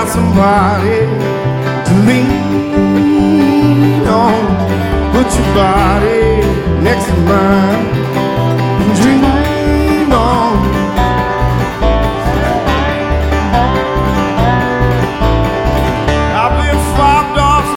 find somebody to lean on. Put your body next to mine.